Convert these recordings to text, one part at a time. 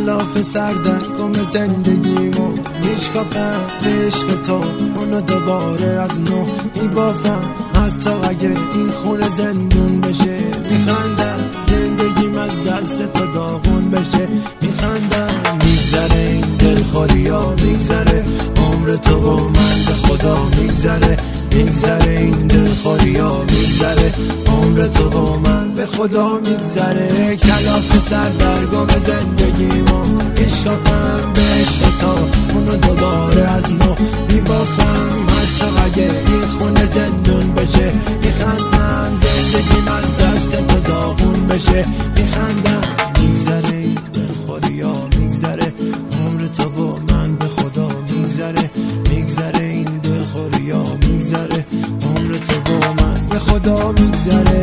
کلاف سردن گم زندگیمو میشکافم به عشق تو، اونو دوباره از نو میبافم. حتی اگه این خونه زندون بشه میخندم، زندگیم از دست تو داغون بشه میخندم. میگذره این دلخوریا، میگذره عمر تو و من به خدا میگذره. میگذره این دلخوریا، میگذره عمر تو و من به خدا میگذره. کلاف سردرگم زندگیمو میشکافم به عشق تو، اونو دوباره از نو میبافم. حتی اگه این خونه زندون بشه میخندم، زندگیم از دست تو داغون بشه میخندم. میگذره این دلخوریا، میگذره عمر تو و من به خدا میگذره. میگذره این دلخوریا، میگذره عمر تو و من به خدا میگذره.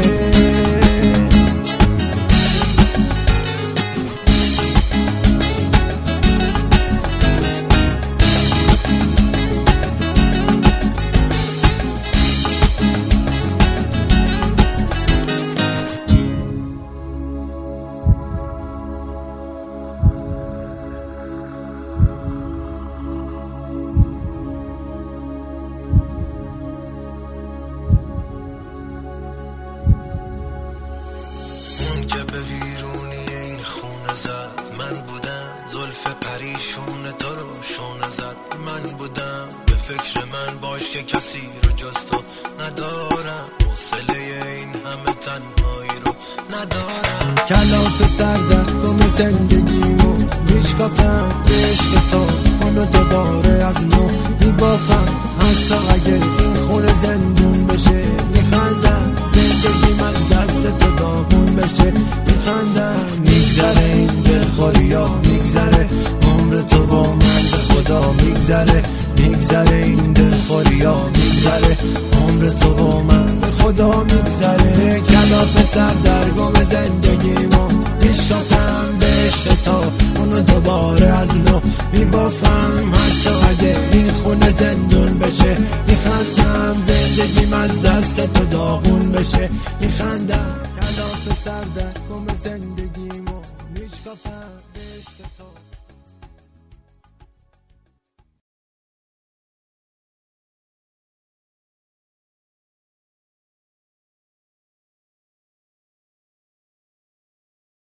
من بودم زلف پریشون تو رو شونه زد، من بودم به فکر من باش که کسی رو جز تو ندارم، حوصله این همه تنهایی رو ندارم. کلاف سردن گم زندگیمو میشکافم به عشق تو، اونو دوباره از نو میبافم. حتی اگه این خونه زندون بشه میخندم، زندگیم از دست تو داغون بشه میخندم. میگذره این دلخوریا، میگذره عمر تو با من به خدا میگذره. میگذره این دلخوریا، میگذره عمر تو با من به خدا میگذره. کلاف سردرگم زندگیمو میشکافم به عشق تو، اونو دوباره از نو میبافم. حتی اگه این خونه زندون بشه میخندم، زندگیم از دست تو داغون بشه میخندم. کلاف سردرگم زندگیمو میشکافم.